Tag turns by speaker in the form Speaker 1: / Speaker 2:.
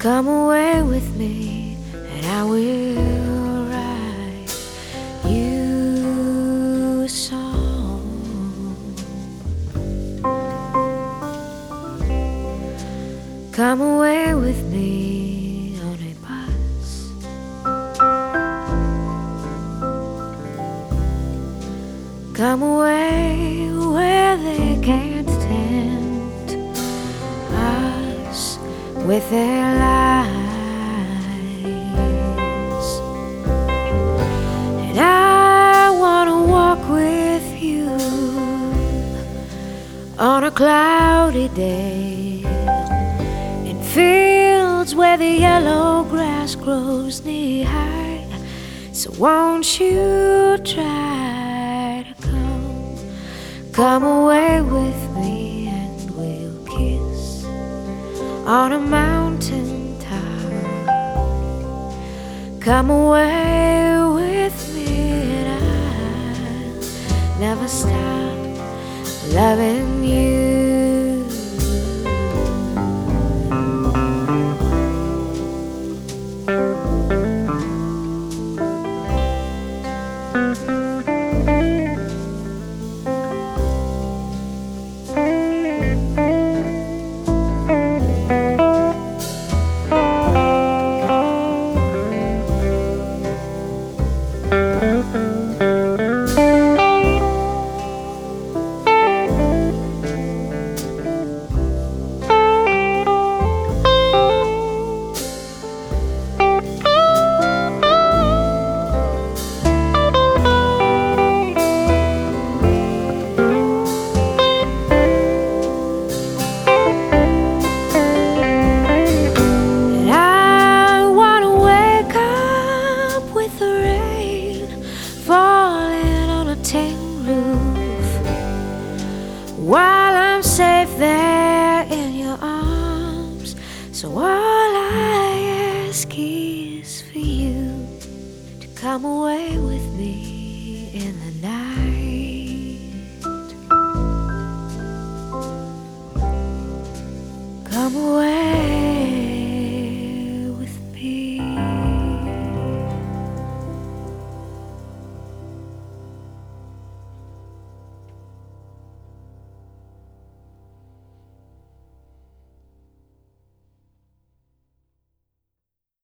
Speaker 1: Come away with me, and I will write you a song. Come away with me on a bus. Come away where they can't tempt us with their lies. And I wanna walk with you on a cloudy day in fields where the yellow grass grows knee high. So won't you try to come away with me, and we'll kiss on a mountain top. Come away with me, and I'll never stop loving you. While I'm safe there in your arms, so all I ask is for you to come away with me in the night. Come away.